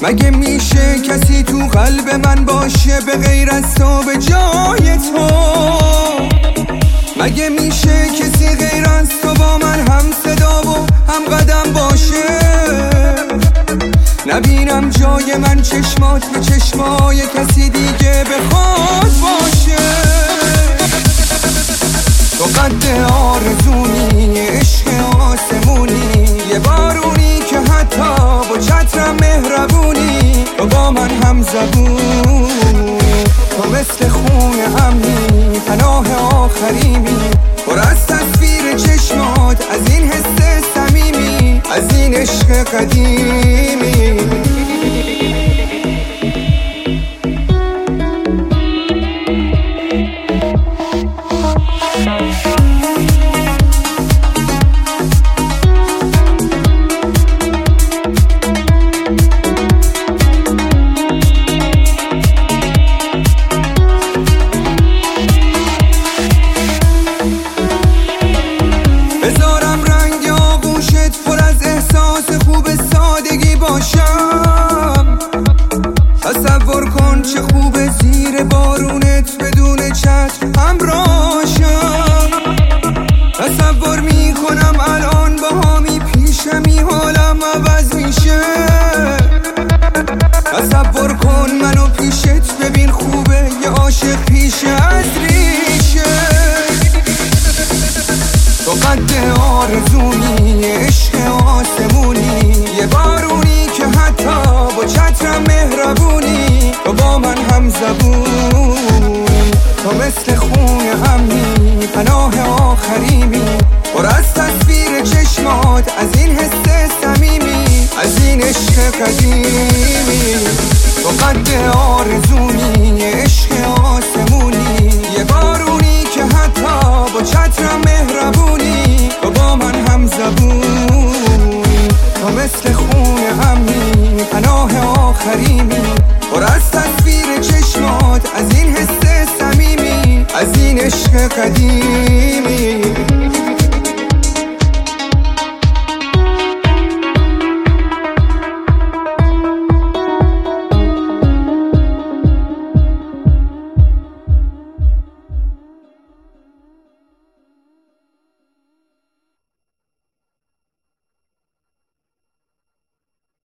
مگه میشه کسی تو قلب من باشه به غیر از تو به جای تو؟ مگه میشه کسی غیر از تو با من هم صدا و هم قدم باشه؟ نبینم جای من چشمات به چشمای کسی دیگه بخواد باشه. تو قد آرزونی، عشق آسمونی، یه بارونی که حتی با چترم مهربونی. تو با من هم زبونی، تو مثل خون امنی، پناه آخریمی، پر از تصویر چشمات، از این حس صمیمی، از این عشق قدیمی. بذارم رنگ آغوشت پر از احساس خوب سادگی باشم. تصور کن چه خوبه زیر بارونت بدون چتر همراهشم. تصور میکنم الان باهامی پیشمی حالم عوض میشه. تصور کن منو پیشت ببین خوبه یه عاشق پیش از ریشه. تو قد آرزونی، عشق آسمونی، یه بارونی که حتی با چترم مهربونی. تو با من هم زبونی، تو مثل خون امنی، پناه آخریمی، پر از تصویر چشمات، از این حس صمیمی، از این عشق قدیمی. تو قد آرزونی، عشق آسمونی، یه بارونی که حتی با چترم مهربونی. تو با من هم زبونی، تو مثل خون امنی، پناه آخریمی، پر از تصویر چشمات، از این حس صمیمی، از این عشق قدیمی.